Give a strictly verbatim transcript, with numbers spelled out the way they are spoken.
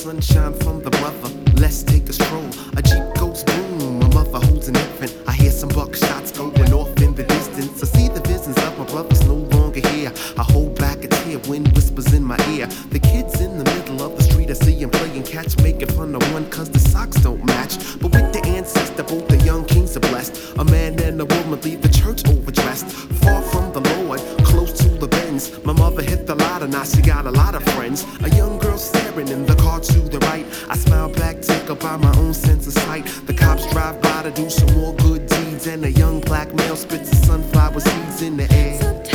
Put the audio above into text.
sunshine from the mother. Let's take a stroll. A Jeep goes boom, my mother holds an infant. I hear some buckshots going off in the distance. I see the visions of my brother's no longer here. I hold back a tear, wind whispers in my ear. The kid's in the middle of the street, I see him playing catch, making fun of one cause the socks don't match. But with the ancestor, both the young kings are blessed. A man and a woman leave the church overdressed, far from the Lord, close to the bends. My mother hit the lotto, now she got a lot of friends. A young girl staring in the car to the right. I smile back, take up by my own sense of sight. The cops drive by to do some more good deeds, and a young black male spits the sunflower seeds in the air.